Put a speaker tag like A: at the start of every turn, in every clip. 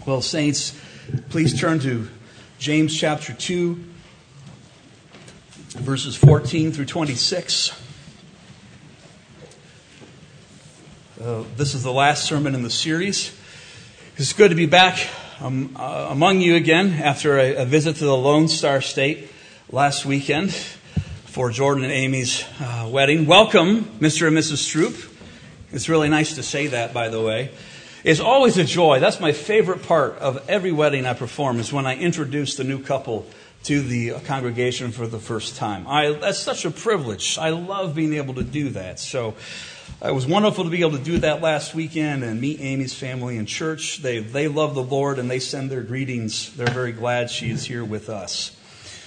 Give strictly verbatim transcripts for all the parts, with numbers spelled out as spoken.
A: Well, saints, please turn to James chapter two, verses fourteen through twenty-six. Uh, this is the last sermon in the series. It's good to be back um, uh, among you again after a, a visit to the Lone Star State last weekend for Jordan and Amy's uh, wedding. Welcome, Mister and Missus Stroop. It's really nice to say that, by the way. It's always a joy. That's my favorite part of every wedding I perform, is when I introduce the new couple to the congregation for the first time. I, that's such a privilege. I love being able to do that. So it was wonderful to be able to do that last weekend and meet Amy's family in church. They they love the Lord and they send their greetings. They're very glad she is here with us.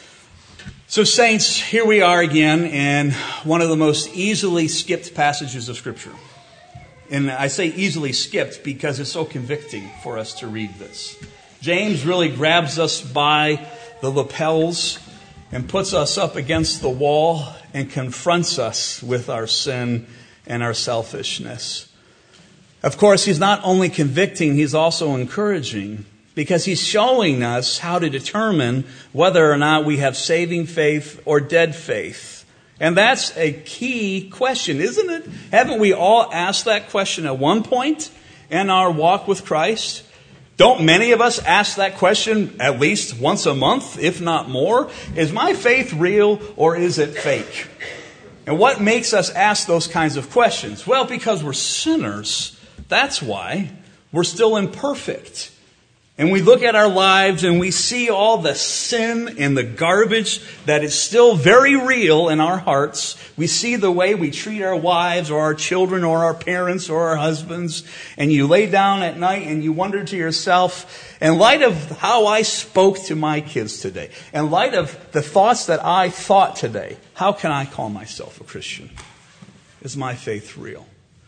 A: So saints, here we are again in one of the most easily skipped passages of Scripture. And I say easily skipped because it's so convicting for us to read this. James really grabs us by the lapels and puts us up against the wall and confronts us with our sin and our selfishness. Of course, he's not only convicting, he's also encouraging, because he's showing us how to determine whether or not we have saving faith or dead faith. And that's a key question, isn't it? Haven't we all asked that question at one point in our walk with Christ? Don't many of us ask that question at least once a month, if not more? Is my faith real or is it fake? And what makes us ask those kinds of questions? Well, because we're sinners. That's why. We're still imperfect. And we look at our lives and we see all the sin and the garbage that is still very real in our hearts. We see the way we treat our wives or our children or our parents or our husbands. And you lay down at night and you wonder to yourself, in light of how I spoke to my kids today, in light of the thoughts that I thought today, how can I call myself a Christian? Is my faith real?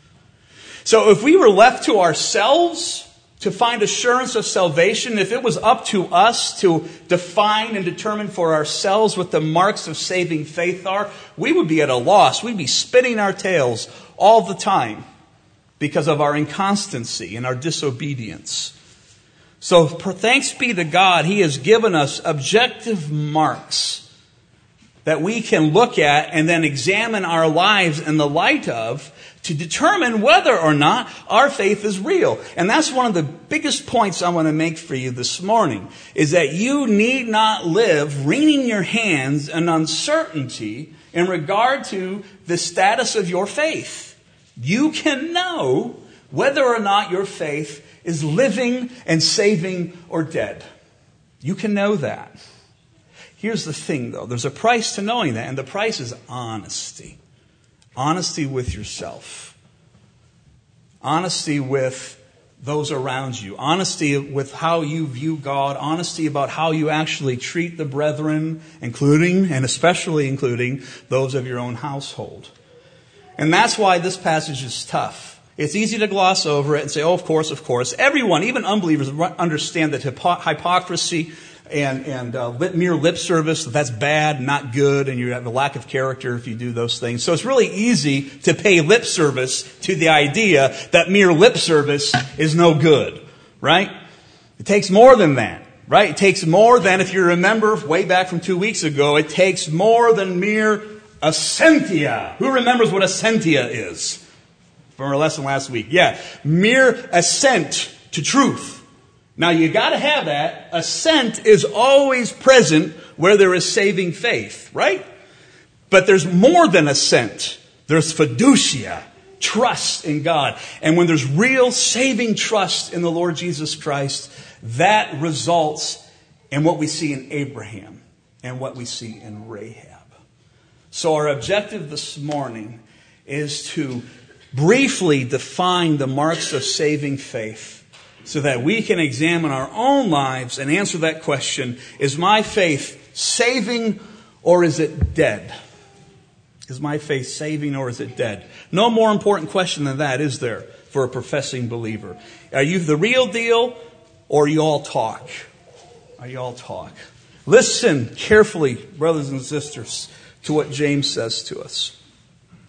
A: So if we were left to ourselves to find assurance of salvation, if it was up to us to define and determine for ourselves what the marks of saving faith are, we would be at a loss. We'd be spinning our tails all the time because of our inconstancy and our disobedience. So thanks be to God, He has given us objective marks that we can look at and then examine our lives in the light of to determine whether or not our faith is real. And that's one of the biggest points I want to make for you this morning, is that you need not live wringing your hands in uncertainty in regard to the status of your faith. You can know whether or not your faith is living and saving or dead. You can know that. Here's the thing, though. There's a price to knowing that, and the price is honesty. Honesty with yourself. Honesty with those around you. Honesty with how you view God. Honesty about how you actually treat the brethren, including and especially including those of your own household. And that's why this passage is tough. It's easy to gloss over it and say, oh, of course, of course. Everyone, even unbelievers, understand that hypo- hypocrisy and, and uh, lip, mere lip service, that's bad, not good, and you have a lack of character if you do those things. So it's really easy to pay lip service to the idea that mere lip service is no good, right? It takes more than that, right? It takes more than, if you remember way back from two weeks ago, it takes more than mere assentia. Who remembers what assentia is from our lesson last week? Yeah, mere assent to truth. Now, you got to have that. Assent is always present where there is saving faith, right? But there's more than assent. There's fiducia, trust in God. And when there's real saving trust in the Lord Jesus Christ, that results in what we see in Abraham and what we see in Rahab. So our objective this morning is to briefly define the marks of saving faith, so that we can examine our own lives and answer that question, is my faith saving or is it dead? Is my faith saving or is it dead? No more important question than that, is there, for a professing believer? Are you the real deal or are you all talk? Are you all talk? Listen carefully, brothers and sisters, to what James says to us.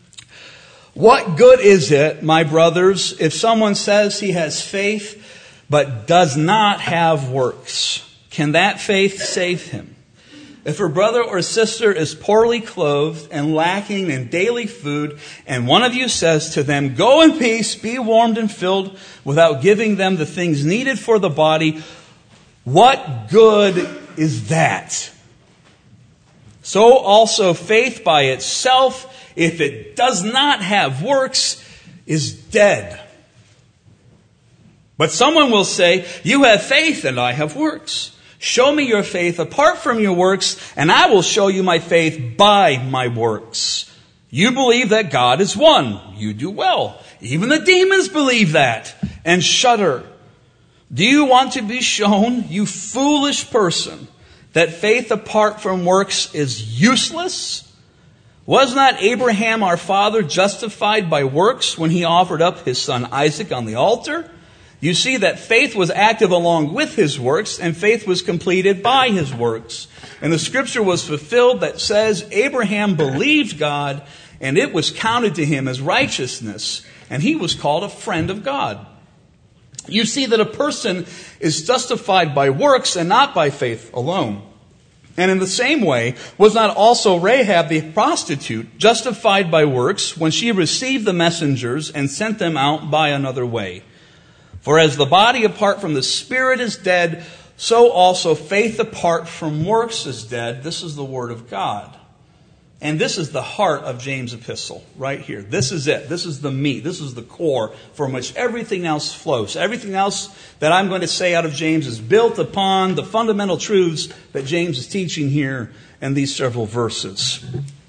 A: What good is it, my brothers, if someone says he has faith but does not have works, can that faith save him? If a brother or sister is poorly clothed and lacking in daily food, and one of you says to them, "Go in peace, be warmed and filled," without giving them the things needed for the body, what good is that? So also faith by itself, if it does not have works, is dead. But someone will say, "You have faith and I have works. Show me your faith apart from your works, and I will show you my faith by my works. You believe that God is one. You do well. Even the demons believe that and shudder. Do you want to be shown, you foolish person, that faith apart from works is useless? Was not Abraham our father justified by works when he offered up his son Isaac on the altar? You see that faith was active along with his works, and faith was completed by his works. And the scripture was fulfilled that says, Abraham believed God, and it was counted to him as righteousness, and he was called a friend of God. You see that a person is justified by works and not by faith alone. And in the same way, was not also Rahab the prostitute justified by works when she received the messengers and sent them out by another way? For as the body apart from the spirit is dead, so also faith apart from works is dead. This is the word of God. And this is the heart of James' epistle, right here. This is it. This is the meat. This is the core from which everything else flows. Everything else that I'm going to say out of James is built upon the fundamental truths that James is teaching here in these several verses.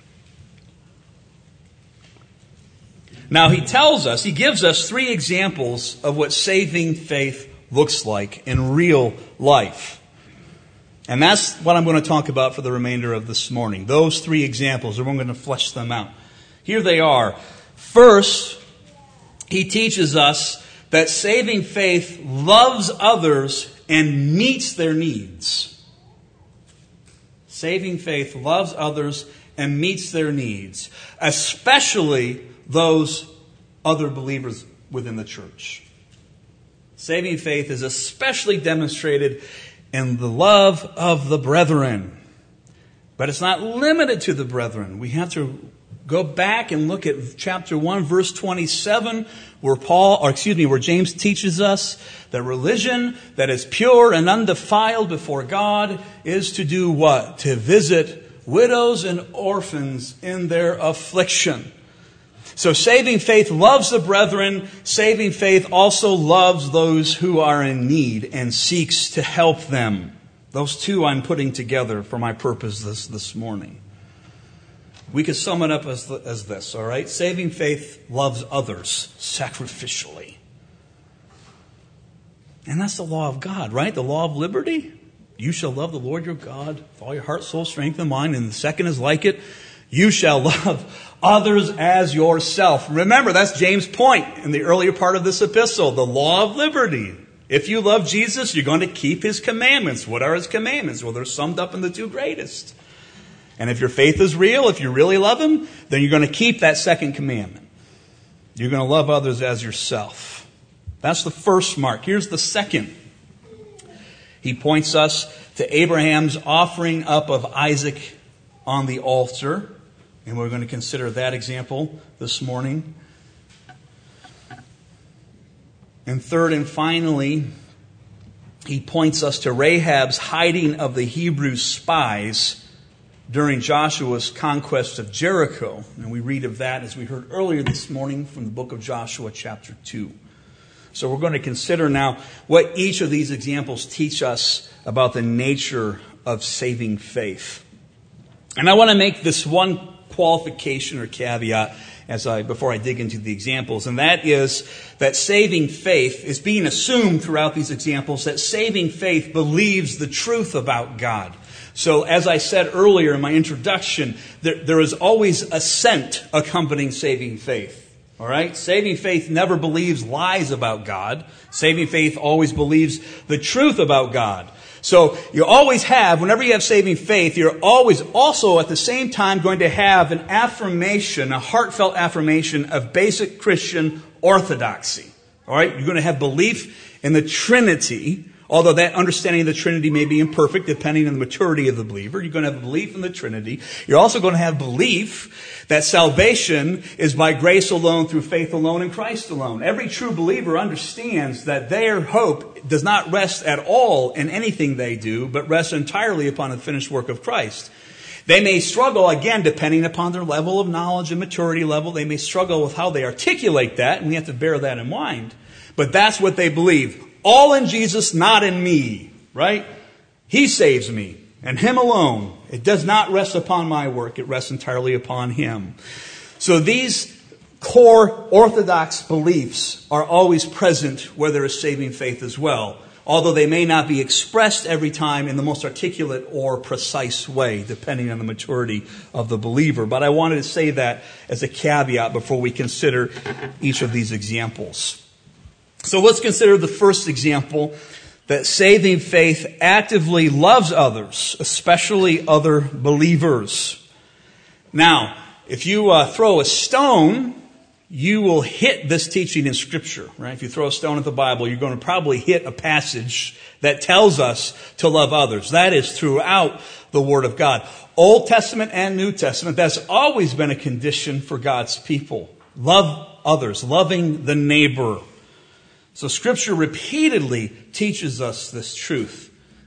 A: Now he tells us, he gives us three examples of what saving faith looks like in real life. And that's what I'm going to talk about for the remainder of this morning. Those three examples, and we're going to flesh them out. Here they are. First, he teaches us that saving faith loves others and meets their needs. Saving faith loves others and meets their needs, especially those other believers within the church. Saving faith is especially demonstrated in the love of the brethren. But it's not limited to the brethren. We have to go back and look at chapter one, verse twenty-seven, where Paul, or excuse me, where James teaches us that religion that is pure and undefiled before God is to do what? To visit widows and orphans in their affliction. So saving faith loves the brethren. Saving faith also loves those who are in need and seeks to help them. Those two I'm putting together for my purpose this, this morning. We could sum it up as, as this, all right? Saving faith loves others sacrificially. And that's the law of God, right? The law of liberty. You shall love the Lord your God with all your heart, soul, strength, and mind. And the second is like it. You shall love others as yourself. Remember, that's James' point in the earlier part of this epistle, the law of liberty. If you love Jesus, you're going to keep his commandments. What are his commandments? Well, they're summed up in the two greatest. And if your faith is real, if you really love him, then you're going to keep that second commandment. You're going to love others as yourself. That's the first mark. Here's the second. He points us to Abraham's offering up of Isaac on the altar. And we're going to consider that example this morning. And third and finally, he points us to Rahab's hiding of the Hebrew spies during Joshua's conquest of Jericho. And we read of that, as we heard earlier this morning, from the book of Joshua chapter two. So we're going to consider now what each of these examples teach us about the nature of saving faith. And I want to make this one qualification or caveat as I before I dig into the examples, and that is that saving faith is being assumed throughout these examples that saving faith believes the truth about God. So as I said earlier in my introduction, there, there is always assent accompanying saving faith. All right? Saving faith never believes lies about God. Saving faith always believes the truth about God. So you always have, whenever you have saving faith, you're always also at the same time going to have an affirmation, a heartfelt affirmation of basic Christian orthodoxy. All right? You're going to have belief in the Trinity, although that understanding of the Trinity may be imperfect depending on the maturity of the believer. You're going to have belief in the Trinity. You're also going to have belief that salvation is by grace alone, through faith alone, in Christ alone. Every true believer understands that their hope does not rest at all in anything they do, but rests entirely upon the finished work of Christ. They may struggle, again, depending upon their level of knowledge and maturity level. They may struggle with how they articulate that, and we have to bear that in mind. But that's what they believe. All in Jesus, not in me, right? He saves me, and Him alone. It does not rest upon my work. It rests entirely upon Him. So these core orthodox beliefs are always present where there is saving faith as well, although they may not be expressed every time in the most articulate or precise way, depending on the maturity of the believer. But I wanted to say that as a caveat before we consider each of these examples. So let's consider the first example, that saving faith actively loves others, especially other believers. Now, if you uh, throw a stone, you will hit this teaching in Scripture, right? If you throw a stone at the Bible, you're going to probably hit a passage that tells us to love others. That is throughout the Word of God. Old Testament and New Testament, that's always been a condition for God's people. Love others, loving the neighbor. So Scripture repeatedly teaches us this truth.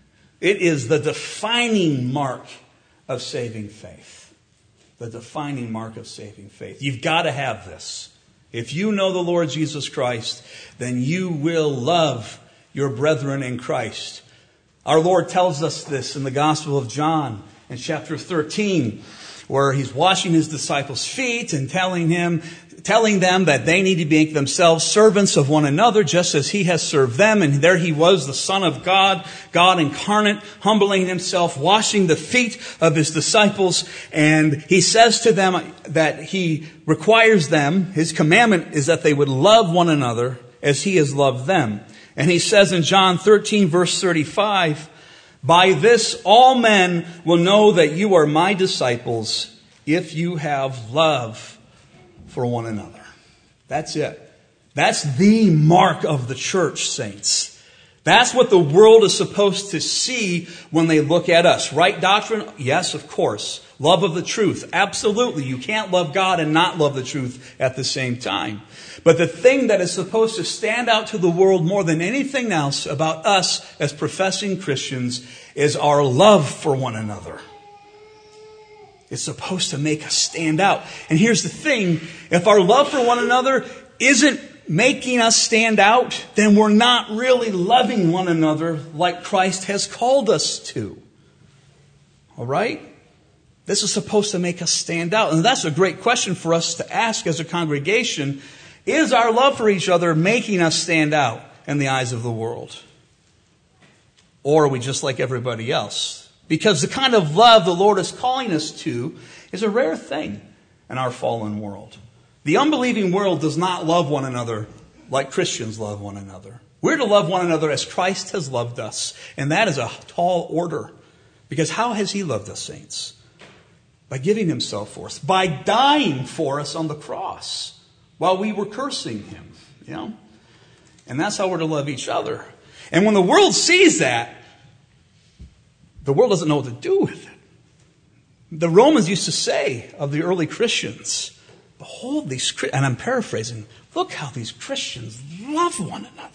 A: It is the defining mark of saving faith. The defining mark of saving faith. You've got to have this. If you know the Lord Jesus Christ, then you will love your brethren in Christ. Our Lord tells us this in the Gospel of John in chapter thirteen, where He's washing His disciples' feet and telling him, telling them that they need to make themselves servants of one another, just as He has served them. And there He was, the Son of God, God incarnate, humbling Himself, washing the feet of His disciples. And He says to them that He requires them, His commandment is that they would love one another as He has loved them. And He says in John thirteen, verse thirty-five, "By this all men will know that you are my disciples, if you have love for one another." That's it. That's the mark of the church, saints. That's what the world is supposed to see when they look at us. Right doctrine? Yes, of course. Love of the truth? Absolutely. You can't love God and not love the truth at the same time. But the thing that is supposed to stand out to the world more than anything else about us as professing Christians is our love for one another. It's supposed to make us stand out. And here's the thing. If our love for one another isn't making us stand out, then we're not really loving one another like Christ has called us to. All right? This is supposed to make us stand out. And that's a great question for us to ask as a congregation. Is our love for each other making us stand out in the eyes of the world? Or are we just like everybody else? Because the kind of love the Lord is calling us to is a rare thing in our fallen world. The unbelieving world does not love one another like Christians love one another. We're to love one another as Christ has loved us. And that is a tall order. Because how has He loved us, saints? By giving Himself for us. By dying for us on the cross while we were cursing Him. You know? And that's how we're to love each other. And when the world sees that, the world doesn't know what to do with it. The Romans used to say of the early Christians, behold these, and I'm paraphrasing, look how these Christians love one another.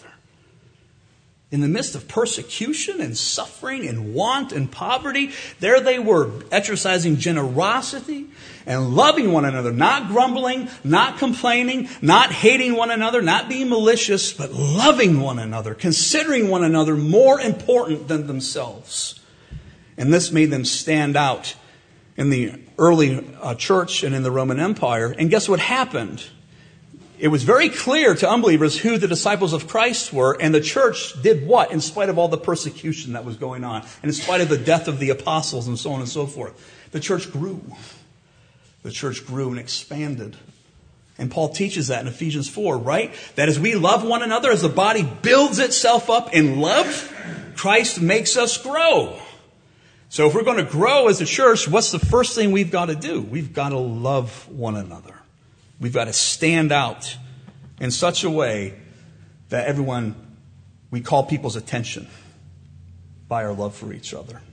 A: In the midst of persecution and suffering and want and poverty, there they were, exercising generosity and loving one another, not grumbling, not complaining, not hating one another, not being malicious, but loving one another, considering one another more important than themselves. And this made them stand out in the early uh, church and in the Roman Empire. And guess what happened? It was very clear to unbelievers who the disciples of Christ were, and the church did what? In spite of all the persecution that was going on, and in spite of the death of the apostles and so on and so forth. The church grew. The church grew and expanded. And Paul teaches that in Ephesians four, right? That as we love one another, as the body builds itself up in love, Christ makes us grow. So if we're going to grow as a church, what's the first thing we've got to do? We've got to love one another. We've got to stand out in such a way that everyone we call people's attention by our love for each other.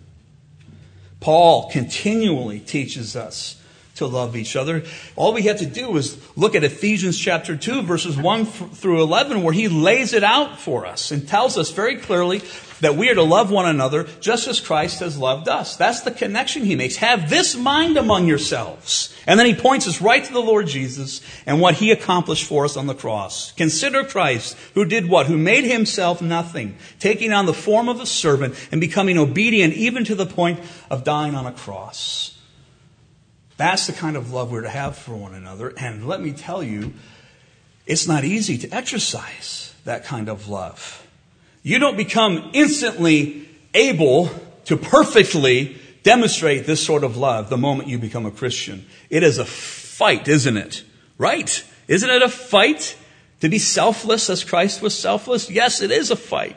A: Paul continually teaches us to love each other. All we have to do is look at Ephesians chapter two, verses one through eleven, where he lays it out for us and tells us very clearly that we are to love one another just as Christ has loved us. That's the connection he makes. Have this mind among yourselves. And then he points us right to the Lord Jesus and what he accomplished for us on the cross. Consider Christ, who did what? Who made himself nothing, taking on the form of a servant and becoming obedient even to the point of dying on a cross. That's the kind of love we're to have for one another. And let me tell you, it's not easy to exercise that kind of love. You don't become instantly able to perfectly demonstrate this sort of love the moment you become a Christian. It is a fight, isn't it? Right? Isn't it a fight to be selfless as Christ was selfless? Yes, it is a fight.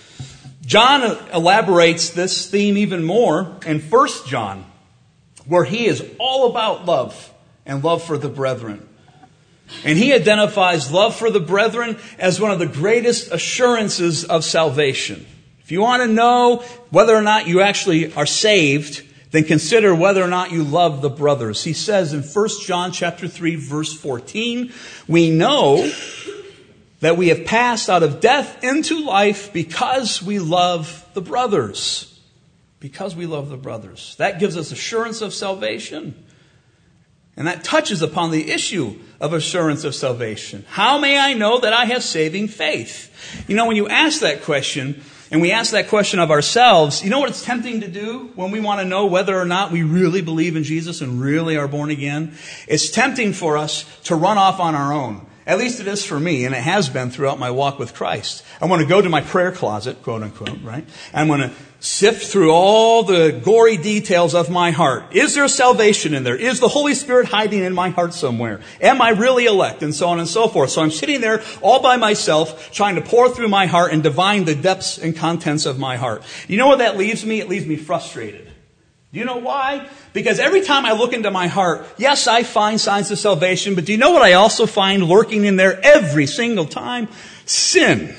A: John elaborates this theme even more in First John, where he is all about love and love for the brethren. And he identifies love for the brethren as one of the greatest assurances of salvation. If you want to know whether or not you actually are saved, then consider whether or not you love the brothers. He says in First John chapter three, verse fourteen, we know that we have passed out of death into life because we love the brothers. Because we love the brothers. That gives us assurance of salvation. And that touches upon the issue of assurance of salvation. How may I know that I have saving faith? You know, when you ask that question, and we ask that question of ourselves, you know what it's tempting to do when we want to know whether or not we really believe in Jesus and really are born again? It's tempting for us to run off on our own. At least it is for me, and it has been throughout my walk with Christ. I want to go to my prayer closet, quote unquote, right? I'm going to sift through all the gory details of my heart. Is there salvation in there? Is the Holy Spirit hiding in my heart somewhere? Am I really elect? And so on and so forth. So I'm sitting there all by myself, trying to pour through my heart and divine the depths and contents of my heart. You know what that leaves me? It leaves me frustrated. Do you know why? Because every time I look into my heart, yes, I find signs of salvation, but do you know what I also find lurking in there every single time? Sin.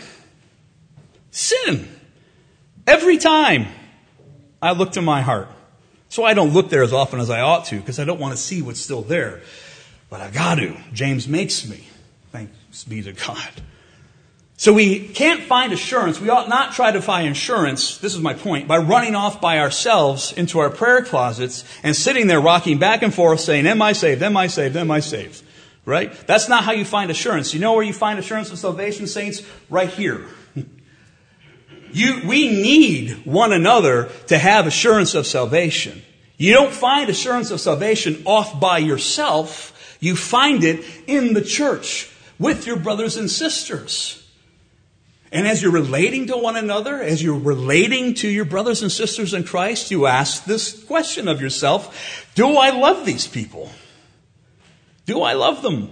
A: Sin. Every time I look to my heart. So I don't look there as often as I ought to, because I don't want to see what's still there. But I got to. James makes me. Thanks be to God. So we can't find assurance. We ought not try to find assurance, this is my point, by running off by ourselves into our prayer closets and sitting there rocking back and forth saying, am I saved, am I saved, am I saved? Right? That's not how you find assurance. You know where you find assurance of salvation, saints? Right here. You, we need one another to have assurance of salvation. You don't find assurance of salvation off by yourself. You find it in the church with your brothers and sisters. And as you're relating to one another, as you're relating to your brothers and sisters in Christ, you ask this question of yourself: do I love these people? Do I love them?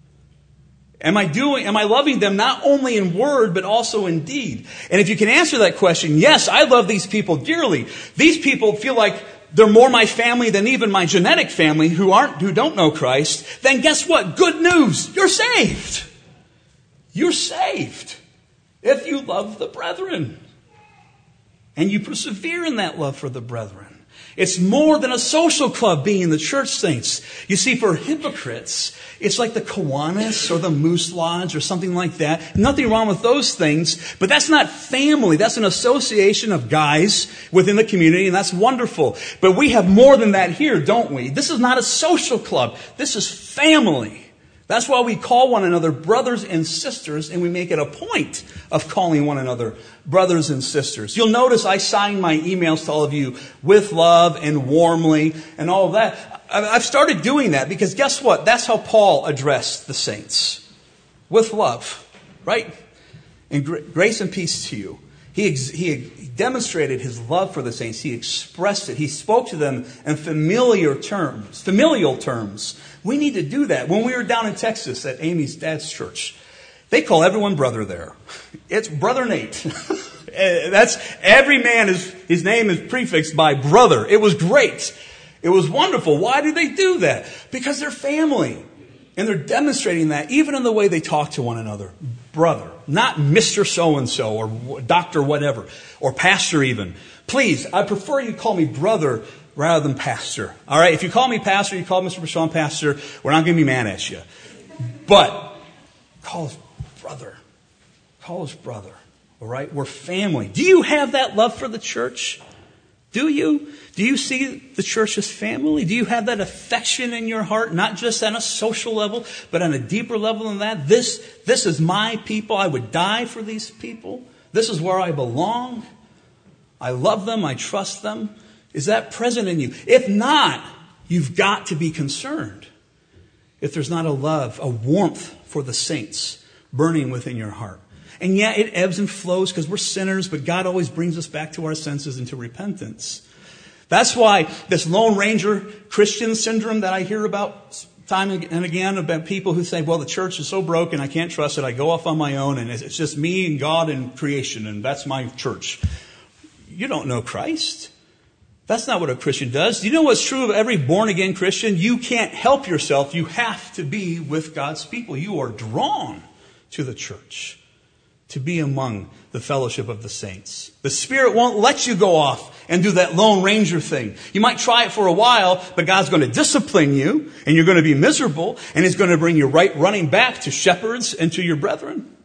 A: Am I doing, am I loving them not only in word, but also in deed? And if you can answer that question, yes, I love these people dearly. These people feel like they're more my family than even my genetic family who aren't, who don't know Christ. Then guess what? Good news. You're saved. You're saved. If you love the brethren. And you persevere in that love for the brethren. It's more than a social club being in the church, saints. You see, for hypocrites, it's like the Kiwanis or the Moose Lodge or something like that. Nothing wrong with those things, but that's not family. That's an association of guys within the community, and that's wonderful. But we have more than that here, don't we? This is not a social club. This is family. That's why we call one another brothers and sisters, and we make it a point of calling one another brothers and sisters. You'll notice I sign my emails to all of you with love and warmly and all of that. I've started doing that because guess what? That's how Paul addressed the saints. With love, right? And grace and peace to you. He, ex- he demonstrated his love for the saints. He expressed it. He spoke to them in familiar terms, familial terms. We need to do that. When we were down in Texas at Amy's dad's church, they call everyone brother there. It's Brother Nate. That's every man is his name is prefixed by brother. It was great. It was wonderful. Why do they do that? Because they're family. And they're demonstrating that even in the way they talk to one another. Brother, not Mister So-and-so or Doctor whatever, or Pastor even. Please, I prefer you call me brother rather than pastor. All right, if you call me pastor, you call Mister Prashant pastor, we're not going to be mad at you. But call us brother. Call us brother. All right, we're family. Do you have that love for the church? Do you? Do you see the church as family? Do you have that affection in your heart, not just on a social level, but on a deeper level than that? This, this is my people. I would die for these people. This is where I belong. I love them. I trust them. Is that present in you? If not, you've got to be concerned. If there's not a love, a warmth for the saints burning within your heart. And yeah, it ebbs and flows because we're sinners, but God always brings us back to our senses and to repentance. That's why this Lone Ranger Christian syndrome that I hear about time and again about people who say, well, the church is so broken, I can't trust it. I go off on my own and it's just me and God and creation and that's my church. You don't know Christ. That's not what a Christian does. Do you know what's true of every born-again Christian? You can't help yourself. You have to be with God's people. You are drawn to the church, to be among the fellowship of the saints. The Spirit won't let you go off and do that Lone Ranger thing. You might try it for a while, but God's going to discipline you, and you're going to be miserable, and He's going to bring you right running back to shepherds and to your brethren.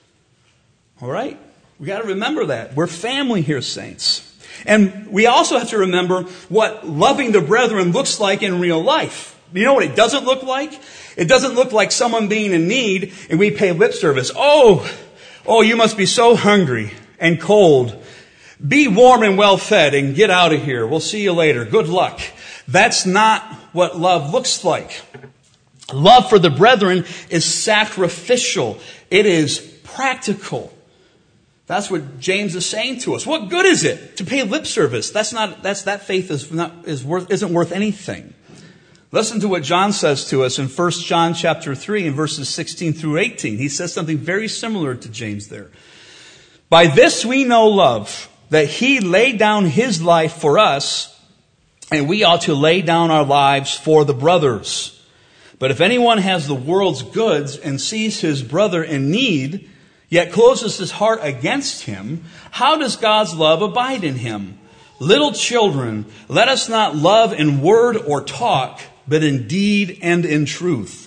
A: All right? We got to remember that. We're family here, saints. And we also have to remember what loving the brethren looks like in real life. You know what it doesn't look like? It doesn't look like someone being in need and we pay lip service. Oh, oh, you must be so hungry and cold. Be warm and well fed and get out of here. We'll see you later. Good luck. That's not what love looks like. Love for the brethren is sacrificial. It is practical. That's what James is saying to us. What good is it to pay lip service? That's not, that's, that faith is not, is worth, isn't worth anything. Listen to what John says to us in First John chapter three in verses sixteen through eighteen. He says something very similar to James there. By this we know love, that He laid down His life for us, and we ought to lay down our lives for the brothers. But if anyone has the world's goods and sees his brother in need, yet closes his heart against him, how does God's love abide in him? Little children, let us not love in word or talk, but in deed and in truth.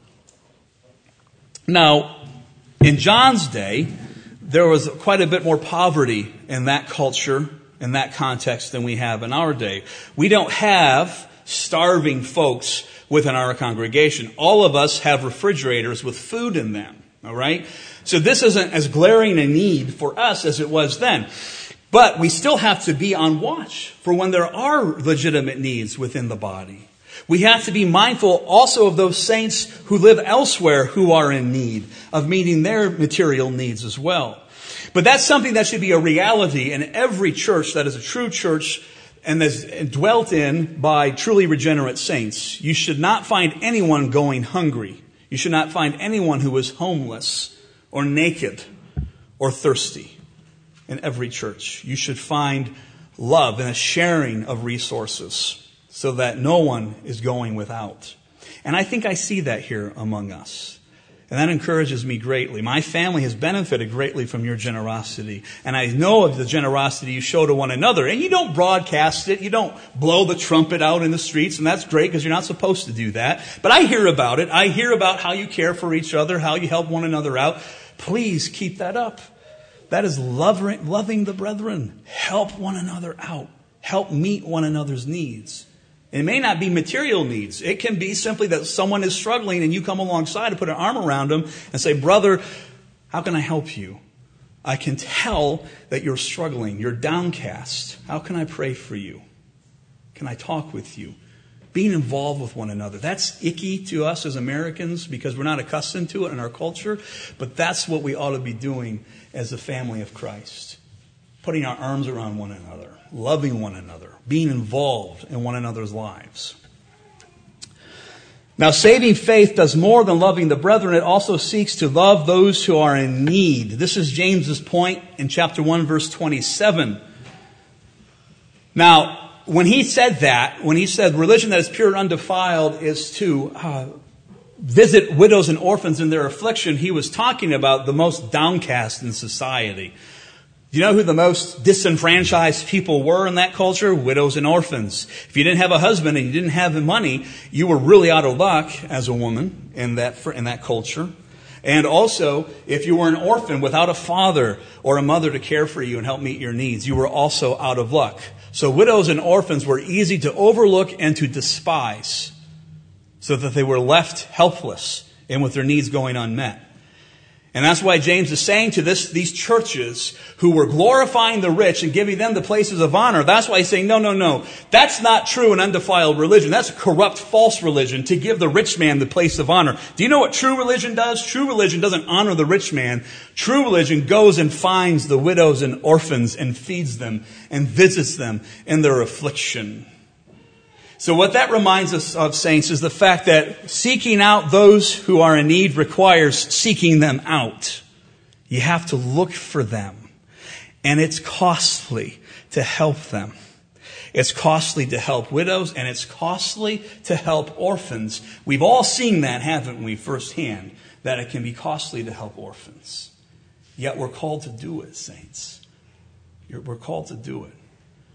A: Now, in John's day, there was quite a bit more poverty in that culture, in that context, than we have in our day. We don't have starving folks within our congregation. All of us have refrigerators with food in them, all right? So this isn't as glaring a need for us as it was then. But we still have to be on watch for when there are legitimate needs within the body. We have to be mindful also of those saints who live elsewhere who are in need of meeting their material needs as well. But that's something that should be a reality in every church that is a true church and is dwelt in by truly regenerate saints. You should not find anyone going hungry. You should not find anyone who is homeless or naked or thirsty in every church. You should find love and a sharing of resources so that no one is going without. And I think I see that here among us. And that encourages me greatly. My family has benefited greatly from your generosity. And I know of the generosity you show to one another. And you don't broadcast it. You don't blow the trumpet out in the streets. And that's great because you're not supposed to do that. But I hear about it. I hear about how you care for each other, how you help one another out. Please keep that up. That is loving, loving the brethren. Help one another out. Help meet one another's needs. It may not be material needs. It can be simply that someone is struggling and you come alongside to put an arm around them and say, brother, how can I help you? I can tell that you're struggling. You're downcast. How can I pray for you? Can I talk with you? Being involved with one another. That's icky to us as Americans because we're not accustomed to it in our culture. But that's what we ought to be doing as a family of Christ. Putting our arms around one another. Loving one another. Being involved in one another's lives. Now, saving faith does more than loving the brethren. It also seeks to love those who are in need. This is James's point in chapter one, verse twenty-seven. Now, when he said that, when he said religion that is pure and undefiled is to uh, visit widows and orphans in their affliction, he was talking about the most downcast in society. Do you know who the most disenfranchised people were in that culture? Widows and orphans. If you didn't have a husband and you didn't have the money, you were really out of luck as a woman in that in that culture. And also, if you were an orphan without a father or a mother to care for you and help meet your needs, you were also out of luck. So widows and orphans were easy to overlook and to despise, so that they were left helpless and with their needs going unmet. And that's why James is saying to this, these churches who were glorifying the rich and giving them the places of honor, that's why he's saying, no, no, no, that's not true and undefiled religion. That's a corrupt, false religion to give the rich man the place of honor. Do you know what true religion does? True religion doesn't honor the rich man. True religion goes and finds the widows and orphans and feeds them and visits them in their affliction. So what that reminds us of, saints, is the fact that seeking out those who are in need requires seeking them out. You have to look for them. And it's costly to help them. It's costly to help widows, and it's costly to help orphans. We've all seen that, haven't we, firsthand, that it can be costly to help orphans. Yet we're called to do it, saints. We're called to do it.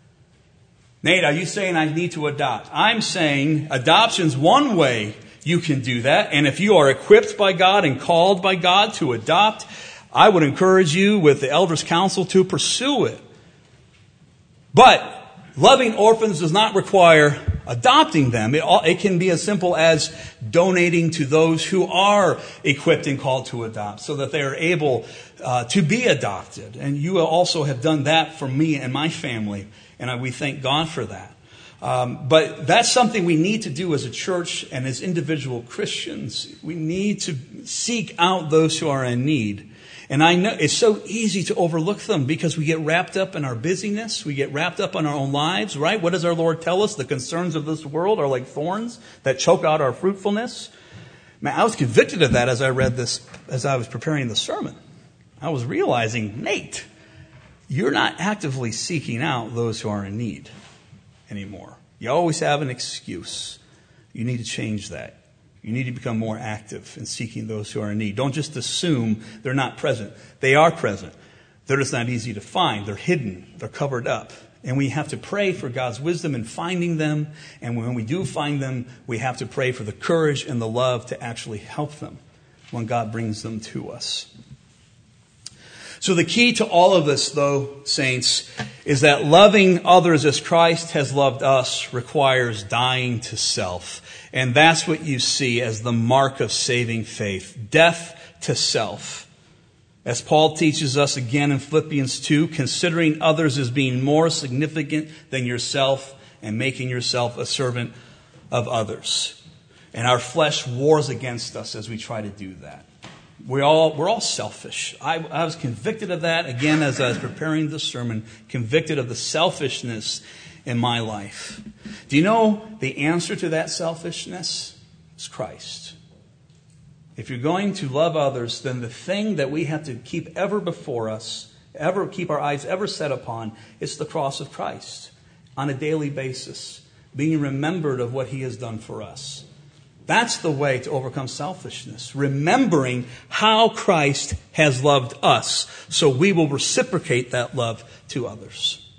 A: Nate, are you saying I need to adopt? I'm saying adoption's one way you can do that. And if you are equipped by God and called by God to adopt, I would encourage you with the Elders' Council to pursue it. But loving orphans does not require adopting them. It, it can be as simple as donating to those who are equipped and called to adopt so that they are able uh, to be adopted. And you also have done that for me and my family. And we thank God for that. Um, but that's something we need to do as a church and as individual Christians. We need to seek out those who are in need. And I know it's so easy to overlook them because we get wrapped up in our busyness. We get wrapped up in our own lives, right? What does our Lord tell us? The concerns of this world are like thorns that choke out our fruitfulness. Man, I was convicted of that as I read this, as I was preparing the sermon. I was realizing, Nate, you're not actively seeking out those who are in need anymore. You always have an excuse. You need to change that. You need to become more active in seeking those who are in need. Don't just assume they're not present. They are present. They're just not easy to find. They're hidden. They're covered up. And we have to pray for God's wisdom in finding them. And when we do find them, we have to pray for the courage and the love to actually help them when God brings them to us. So the key to all of this, though, saints, is that loving others as Christ has loved us requires dying to self. And that's what you see as the mark of saving faith. Death to self. As Paul teaches us again in Philippians two, considering others as being more significant than yourself and making yourself a servant of others. And our flesh wars against us as we try to do that. We all, we're all selfish. I, I was convicted of that, again, as I was preparing the sermon, convicted of the selfishness in my life. Do you know the answer to that selfishness is Christ? If you're going to love others, then the thing that we have to keep ever before us, ever keep our eyes ever set upon, is the cross of Christ on a daily basis, being remembered of what He has done for us. That's the way to overcome selfishness. Remembering how Christ has loved us, so we will reciprocate that love to others.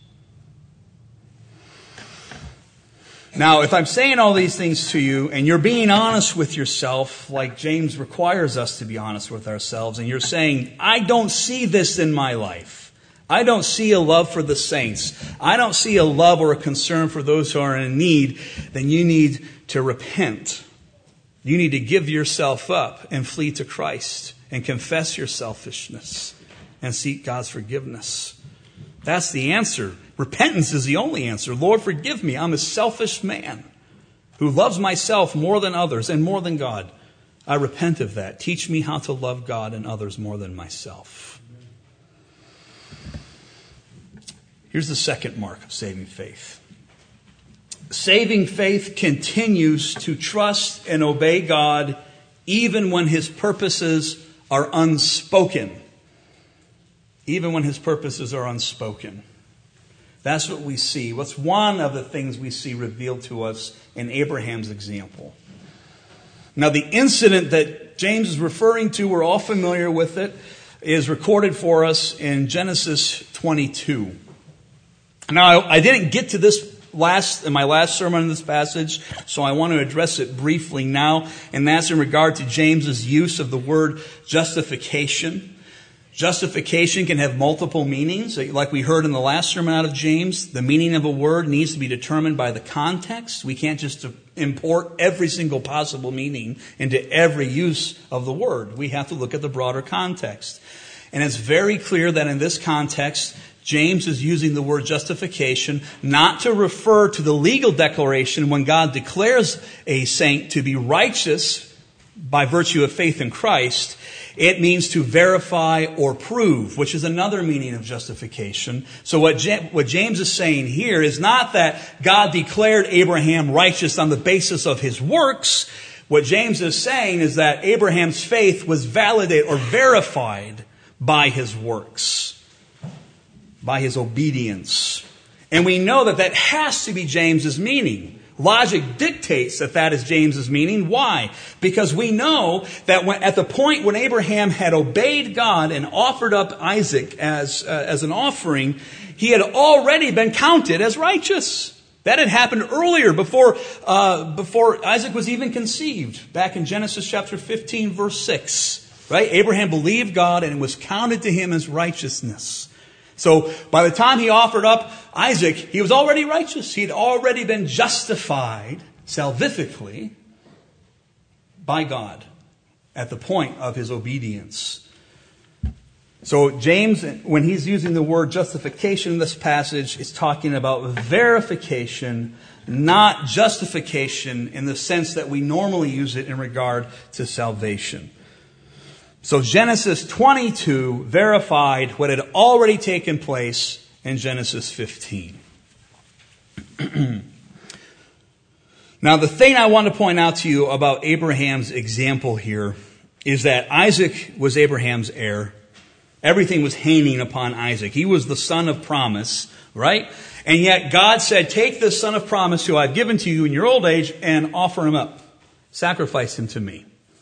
A: Now, if I'm saying all these things to you, and you're being honest with yourself, like James requires us to be honest with ourselves, and you're saying, I don't see this in my life. I don't see a love for the saints. I don't see a love or a concern for those who are in need, then you need to repent. You need to give yourself up and flee to Christ and confess your selfishness and seek God's forgiveness. That's the answer. Repentance is the only answer. Lord, forgive me. I'm a selfish man who loves myself more than others and more than God. I repent of that. Teach me how to love God and others more than myself. Here's the second mark of saving faith. Saving faith continues to trust and obey God even when His purposes are unspoken. Even when His purposes are unspoken. That's what we see. What's one of the things we see revealed to us in Abraham's example. Now, the incident that James is referring to, we're all familiar with it, is recorded for us in Genesis twenty-two. Now, I didn't get to this last in my last sermon in this passage, so I want to address it briefly now, and that's in regard to James's use of the word justification. Justification can have multiple meanings. Like we heard in the last sermon out of James, the meaning of a word needs to be determined by the context. We can't just import every single possible meaning into every use of the word. We have to look at the broader context. And it's very clear that in this context, James is using the word justification not to refer to the legal declaration when God declares a saint to be righteous by virtue of faith in Christ. It means to verify or prove, which is another meaning of justification. So what, J- what James is saying here is not that God declared Abraham righteous on the basis of his works. What James is saying is that Abraham's faith was validated or verified by his works, by his obedience. And we know that that has to be James's meaning. Logic dictates that that is James's meaning. Why? Because we know that when, at the point when Abraham had obeyed God and offered up Isaac as, uh, as an offering, he had already been counted as righteous. That had happened earlier, before, uh, before Isaac was even conceived, back in Genesis chapter fifteen, verse six. Right? Abraham believed God and it was counted to him as righteousness. So by the time he offered up Isaac, he was already righteous. He had already been justified salvifically by God at the point of his obedience. So James, when he's using the word justification in this passage, is talking about verification, not justification in the sense that we normally use it in regard to salvation. So Genesis twenty-two verified what had already taken place in Genesis fifteen. Now, the thing I want to point out to you about Abraham's example here is that Isaac was Abraham's heir. Everything was hanging upon Isaac. He was the son of promise, right? And yet God said, take this son of promise who I've given to you in your old age and offer him up. Sacrifice him to me.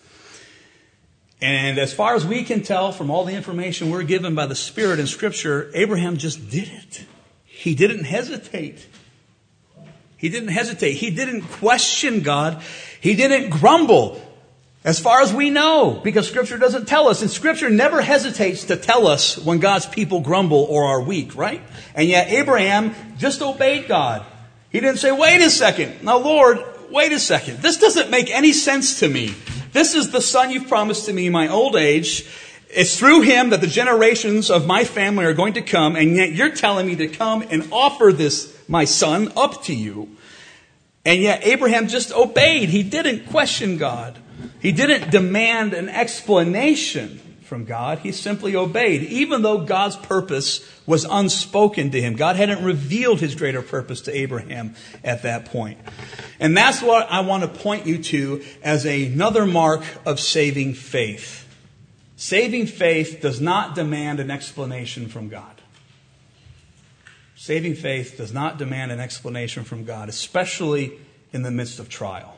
A: And as far as we can tell from all the information we're given by the Spirit in Scripture, Abraham just did it. He didn't hesitate. He didn't hesitate. He didn't question God. He didn't grumble, as far as we know, because Scripture doesn't tell us. And Scripture never hesitates to tell us when God's people grumble or are weak, right? And yet Abraham just obeyed God. He didn't say, wait a second. Now, Lord, wait a second. This doesn't make any sense to me. This is the son you've promised to me in my old age. It's through him that the generations of my family are going to come, and yet you're telling me to come and offer this, my son, up to you. And yet Abraham just obeyed. He didn't question God. He didn't demand an explanation from God. He simply obeyed, even though God's purpose was unspoken to him. God hadn't revealed his greater purpose to Abraham at that point. And that's what I want to point you to as another mark of saving faith. Saving faith does not demand an explanation from God. Saving faith does not demand an explanation from God, especially in the midst of trial.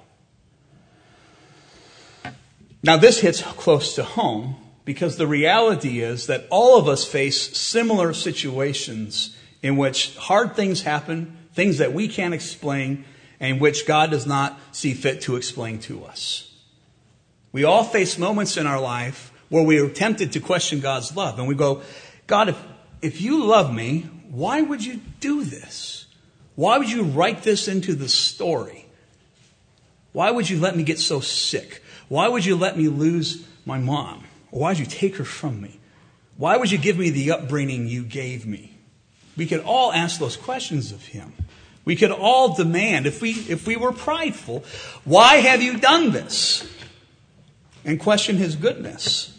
A: Now, this hits close to home because the reality is that all of us face similar situations in which hard things happen, things that we can't explain, and which God does not see fit to explain to us. We all face moments in our life where we are tempted to question God's love. And we go, God, if, if you love me, why would you do this? Why would you write this into the story? Why would you let me get so sick? Why would you let me lose my mom? Or why would you take her from me? Why would you give me the upbringing you gave me? We could all ask those questions of him. We could all demand, if we if we were prideful, why have you done this? And question his goodness.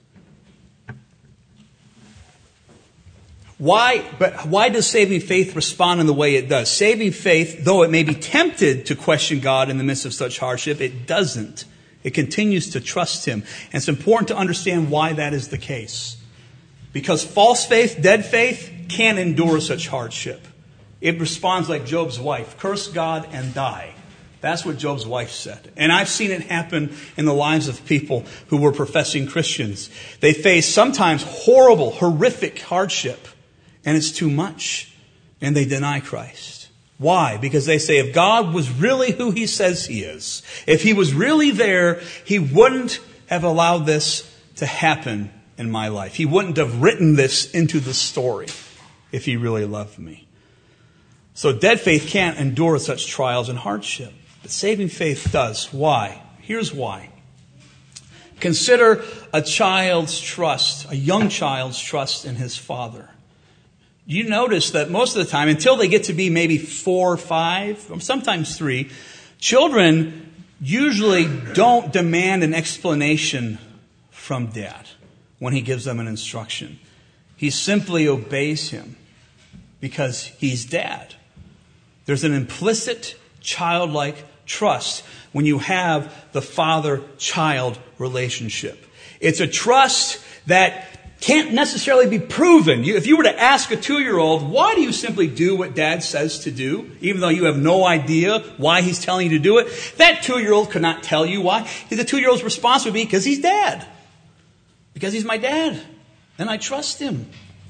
A: Why, but why does saving faith respond in the way it does? Saving faith, though it may be tempted to question God in the midst of such hardship, it doesn't. It continues to trust him. And it's important to understand why that is the case. Because false faith, dead faith, can't endure such hardship. It responds like Job's wife, curse God and die. That's what Job's wife said. And I've seen it happen in the lives of people who were professing Christians. They face sometimes horrible, horrific hardship, and it's too much, and they deny Christ. Why? Because they say if God was really who he says he is, if he was really there, he wouldn't have allowed this to happen in my life. He wouldn't have written this into the story if he really loved me. So dead faith can't endure such trials and hardship. But saving faith does. Why? Here's why. Consider a child's trust, a young child's trust in his father. You notice that most of the time, until they get to be maybe four or five, or sometimes three, children usually don't demand an explanation from dad when he gives them an instruction. He simply obeys him because he's dad. There's an implicit childlike trust when you have the father-child relationship. It's a trust that can't necessarily be proven. You, if you were to ask a two-year-old, why do you simply do what dad says to do, even though you have no idea why he's telling you to do it, that two-year-old could not tell you why. The two-year-old's response would be, because he's dad. Because he's my dad. And I trust him.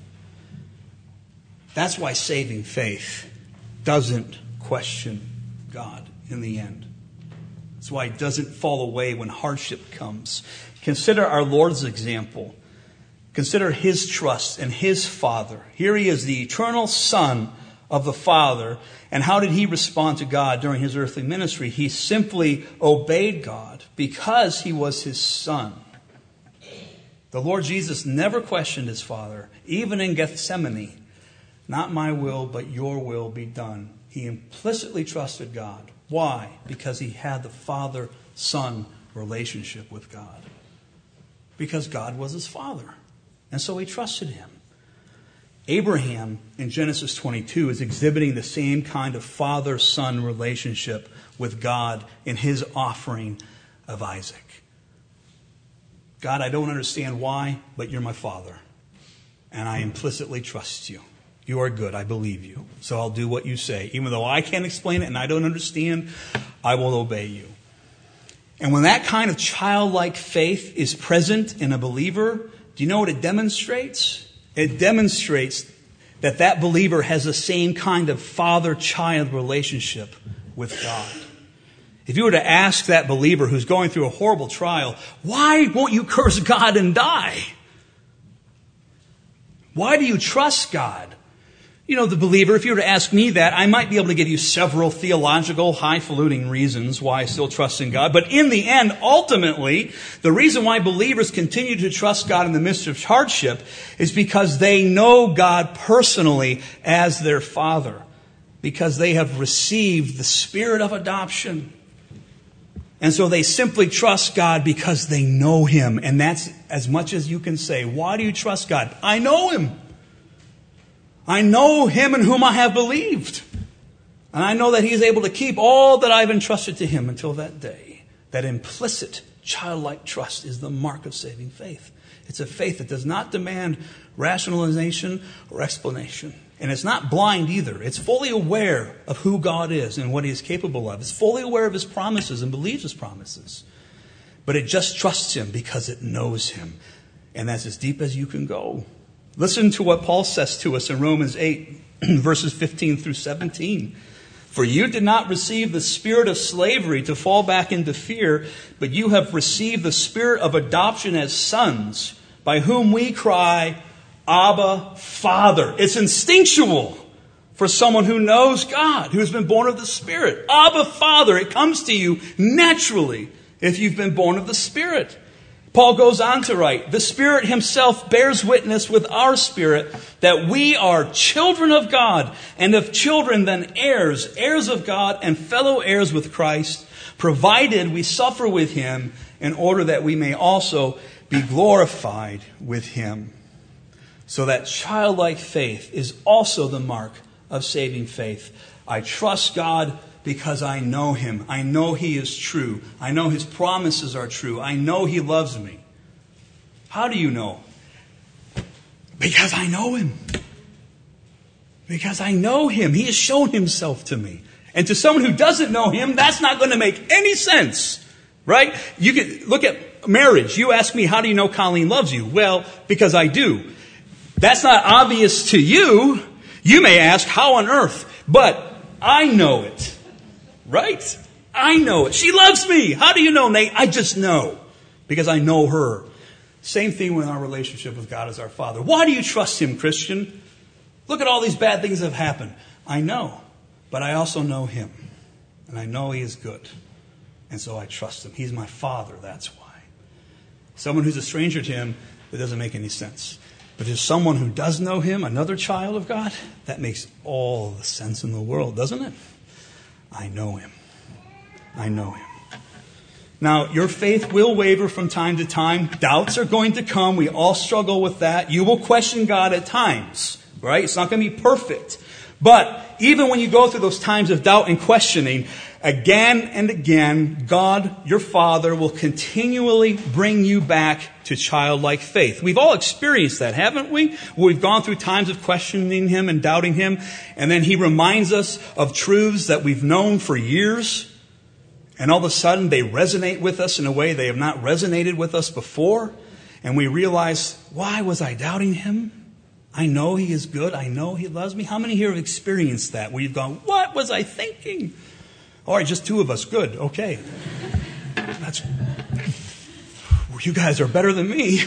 A: That's why saving faith doesn't question God in the end. That's why it doesn't fall away when hardship comes. Consider our Lord's example. Consider his trust in his Father. Here he is, the eternal Son of the Father. And how did he respond to God during his earthly ministry? He simply obeyed God because he was his Son. The Lord Jesus never questioned his Father, even in Gethsemane. Not my will, but your will be done. He implicitly trusted God. Why? Because he had the father-son relationship with God. Because God was his father. And so he trusted him. Abraham in Genesis twenty-two is exhibiting the same kind of father-son relationship with God in his offering of Isaac. God, I don't understand why, but you're my father. And I implicitly trust you. You are good. I believe you. So I'll do what you say. Even though I can't explain it and I don't understand, I will obey you. And when that kind of childlike faith is present in a believer, do you know what it demonstrates? It demonstrates that that believer has the same kind of father-child relationship with God. If you were to ask that believer who's going through a horrible trial, why won't you curse God and die? Why do you trust God? You know, the believer, if you were to ask me that, I might be able to give you several theological, highfalutin reasons why I still trust in God. But in the end, ultimately, the reason why believers continue to trust God in the midst of hardship is because they know God personally as their Father. Because they have received the spirit of adoption. And so they simply trust God because they know him. And that's as much as you can say. Why do you trust God? I know him. I know him in whom I have believed. And I know that he is able to keep all that I've entrusted to him until that day. That implicit childlike trust is the mark of saving faith. It's a faith that does not demand rationalization or explanation. And it's not blind either. It's fully aware of who God is and what he is capable of. It's fully aware of his promises and believes his promises. But it just trusts him because it knows him. And that's as deep as you can go. Listen to what Paul says to us in Romans eight, verses fifteen through seventeen. For you did not receive the spirit of slavery to fall back into fear, but you have received the spirit of adoption as sons, by whom we cry, Abba, Father. It's instinctual for someone who knows God, who has been born of the Spirit. Abba, Father. It comes to you naturally if you've been born of the Spirit. Paul goes on to write, the Spirit himself bears witness with our spirit that we are children of God, and if children, then heirs, heirs of God and fellow heirs with Christ, provided we suffer with him in order that we may also be glorified with him. So that childlike faith is also the mark of saving faith. I trust God because I know him. I know he is true. I know his promises are true. I know he loves me. How do you know? Because I know him. Because I know him. He has shown himself to me. And to someone who doesn't know him, that's not going to make any sense, right? You can look at marriage. You ask me, how do you know Colleen loves you? Well, because I do. That's not obvious to you. You may ask, how on earth? But I know it, right? I know it. She loves me. How do you know, Nate? I just know because I know her. Same thing with our relationship with God as our Father. Why do you trust him, Christian? Look at all these bad things that have happened. I know, but I also know him. And I know he is good. And so I trust him. He's my Father, that's why. Someone who's a stranger to him, it doesn't make any sense. But there's someone who does know him, another child of God, that makes all the sense in the world, doesn't it? I know him. I know him. Now, your faith will waver from time to time. Doubts are going to come. We all struggle with that. You will question God at times, right? It's not going to be perfect. But even when you go through those times of doubt and questioning, again and again, God, your Father, will continually bring you back to childlike faith. We've all experienced that, haven't we? We've gone through times of questioning him and doubting him, and then he reminds us of truths that we've known for years. And all of a sudden, they resonate with us in a way they have not resonated with us before. And we realize, why was I doubting him? I know he is good. I know he loves me. How many here have experienced that? Where you've gone, what was I thinking? All right, just two of us. Good. Okay. That's, you guys are better than me.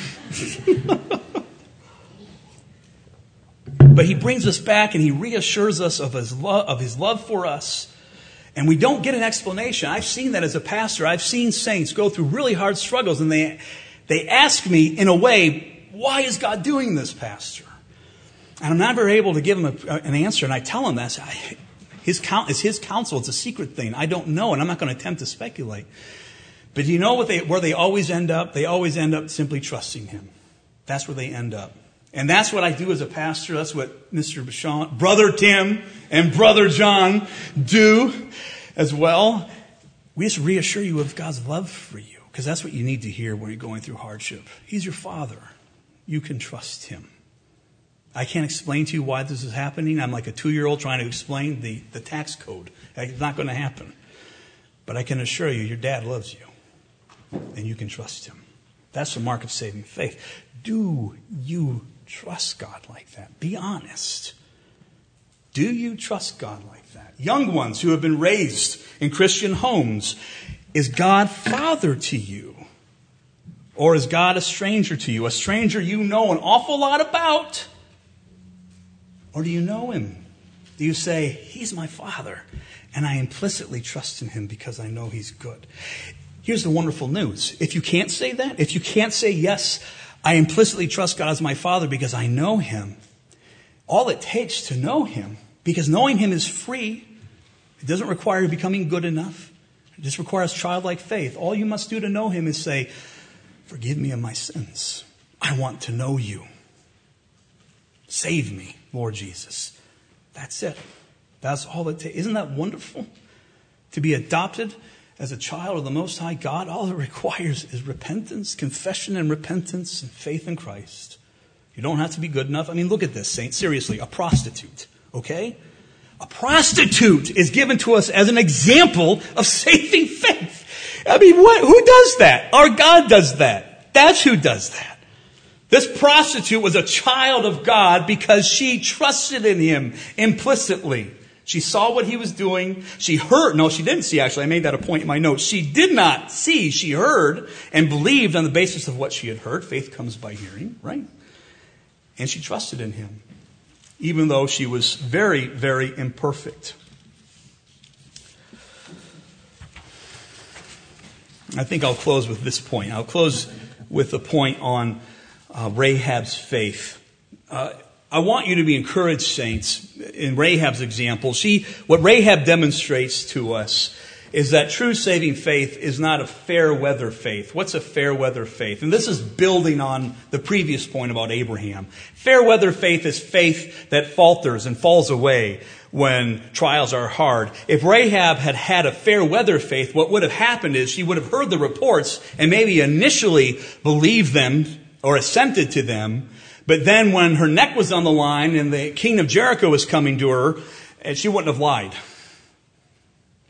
A: But he brings us back and he reassures us of his love, of his love for us. And we don't get an explanation. I've seen that as a pastor. I've seen saints go through really hard struggles, and they they ask me in a way, why is God doing this, Pastor? And I'm never able to give them a, an answer. And I tell them that. His, it's his counsel. It's a secret thing. I don't know, and I'm not going to attempt to speculate. But you know what they, where they always end up? They always end up simply trusting him. That's where they end up. And that's what I do as a pastor. That's what Mister Bashan, Brother Tim and Brother John do as well. We just reassure you of God's love for you, because that's what you need to hear when you're going through hardship. He's your Father. You can trust him. I can't explain to you why this is happening. I'm like a two-year-old trying to explain the, the tax code. It's not going to happen. But I can assure you, your dad loves you, and you can trust him. That's the mark of saving faith. Do you trust God like that? Be honest. Do you trust God like that? Young ones who have been raised in Christian homes, is God Father to you? Or is God a stranger to you? A stranger you know an awful lot about? Or do you know him? Do you say, he's my Father, and I implicitly trust in him because I know he's good? Here's the wonderful news. If you can't say that, if you can't say, yes, I implicitly trust God as my Father because I know him, all it takes to know him, because knowing him is free, it doesn't require becoming good enough. It just requires childlike faith. All you must do to know him is say, forgive me of my sins. I want to know you. Save me, Lord Jesus. That's it. That's all it takes. Isn't that wonderful? To be adopted as a child of the Most High God, all it requires is repentance, confession and repentance, and faith in Christ. You don't have to be good enough. I mean, look at this, saint. Seriously, a prostitute, okay? A prostitute is given to us as an example of saving faith. I mean, what? Who does that? Our God does that. That's who does that. This prostitute was a child of God because she trusted in him implicitly. She saw what he was doing. She heard. No, she didn't see, actually. I made that a point in my notes. She did not see. She heard and believed on the basis of what she had heard. Faith comes by hearing, right? And she trusted in him, even though she was very, very imperfect. I think I'll close with this point. I'll close with the point on uh, Rahab's faith. Uh, I want you to be encouraged, saints, in Rahab's example. She, what Rahab demonstrates to us is that true saving faith is not a fair weather faith. What's a fair weather faith? And this is building on the previous point about Abraham. Fair weather faith is faith that falters and falls away when trials are hard. If Rahab had had a fair weather faith, what would have happened is she would have heard the reports and maybe initially believed them or assented to them. But then when her neck was on the line and the king of Jericho was coming to her, she wouldn't have lied.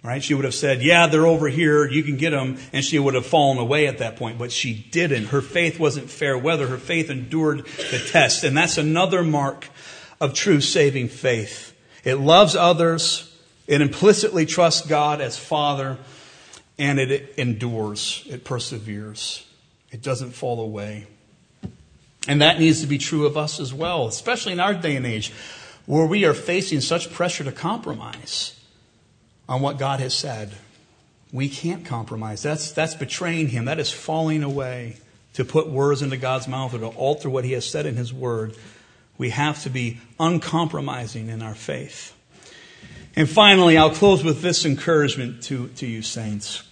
A: Right? She would have said, yeah, they're over here, you can get them, and she would have fallen away at that point. But she didn't. Her faith wasn't fair weather. Her faith endured the test. And that's another mark of true saving faith. It loves others, it implicitly trusts God as Father, and it endures, it perseveres. It doesn't fall away. And that needs to be true of us as well, especially in our day and age, where we are facing such pressure to compromise on what God has said. We can't compromise. That's, that's betraying Him. That is falling away to put words into God's mouth or to alter what He has said in His Word. We have to be uncompromising in our faith. And finally, I'll close with this encouragement to, to you saints.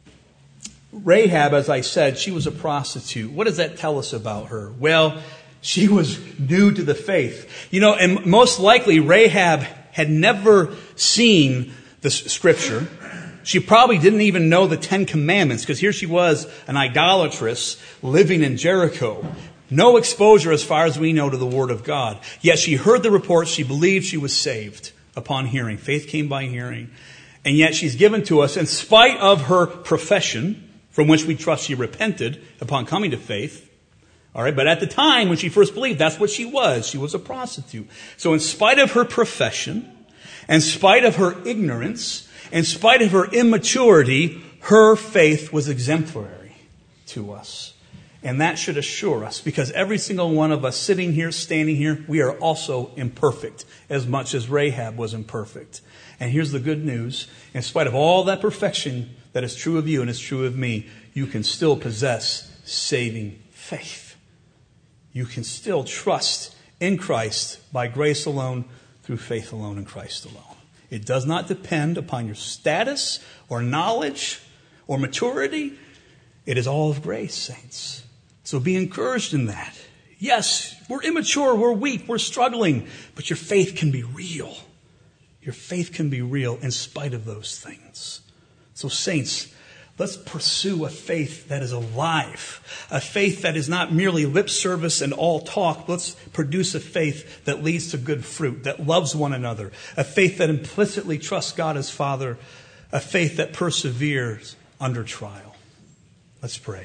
A: Rahab, as I said, she was a prostitute. What does that tell us about her? Well, she was new to the faith. You know, and most likely Rahab had never seen the scripture. She probably didn't even know the Ten Commandments, because here she was, an idolatress living in Jericho. No exposure as far as we know to the Word of God. Yet she heard the report. She believed she was saved upon hearing. Faith came by hearing. And yet she's given to us, in spite of her profession, from which we trust she repented upon coming to faith. All right, but at the time when she first believed, that's what she was. She was a prostitute. So in spite of her profession, in spite of her ignorance, in spite of her immaturity, her faith was exemplary to us. And that should assure us, because every single one of us sitting here, standing here, we are also imperfect, as much as Rahab was imperfect. And here's the good news. In spite of all that perfection that is true of you and is true of me, you can still possess saving faith. You can still trust in Christ by grace alone, through faith alone in Christ alone. It does not depend upon your status or knowledge or maturity. It is all of grace, saints. So be encouraged in that. Yes, we're immature, we're weak, we're struggling, but your faith can be real. Your faith can be real in spite of those things. So saints, let's pursue a faith that is alive. A faith that is not merely lip service and all talk. Let's produce a faith that leads to good fruit, that loves one another. A faith that implicitly trusts God as Father. A faith that perseveres under trial. Let's pray.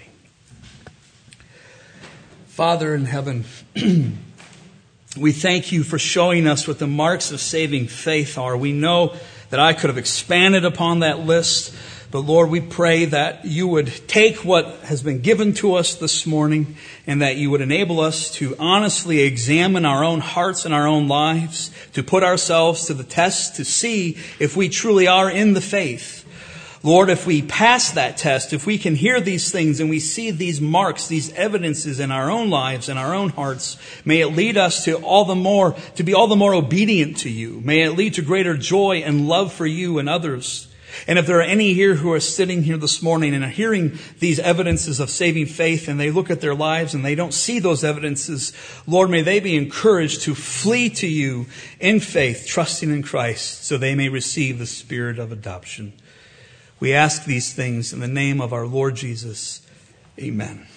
A: Father in heaven, we thank you for showing us what the marks of saving faith are. We know that I could have expanded upon that list, but Lord, we pray that you would take what has been given to us this morning and that you would enable us to honestly examine our own hearts and our own lives, to put ourselves to the test, to see if we truly are in the faith. Lord, if we pass that test, if we can hear these things and we see these marks, these evidences in our own lives and our own hearts, may it lead us to all the more, to be all the more obedient to you. May it lead to greater joy and love for you and others. And if there are any here who are sitting here this morning and are hearing these evidences of saving faith and they look at their lives and they don't see those evidences, Lord, may they be encouraged to flee to you in faith, trusting in Christ, so they may receive the spirit of adoption. We ask these things in the name of our Lord Jesus. Amen.